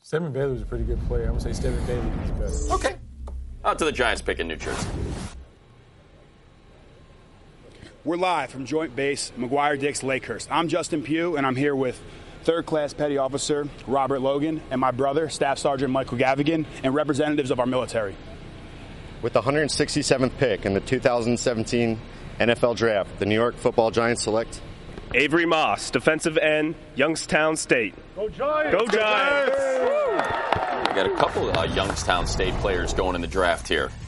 Stedman Bailey was a pretty good player. I'm going to say Stedman Bailey is better. Okay. Out to the Giants pick in New Jersey. We're live from Joint Base, McGuire-Dix, Lakehurst. I'm Justin Pugh, and I'm here with third-class petty officer Robert Logan and my brother, Staff Sergeant Michael Gavigan, and representatives of our military. With the 167th pick in the 2017 NFL Draft, the New York Football Giants select Avery Moss, defensive end, Youngstown State. Go Giants! Go Giants! We got a couple of Youngstown State players going in the draft here.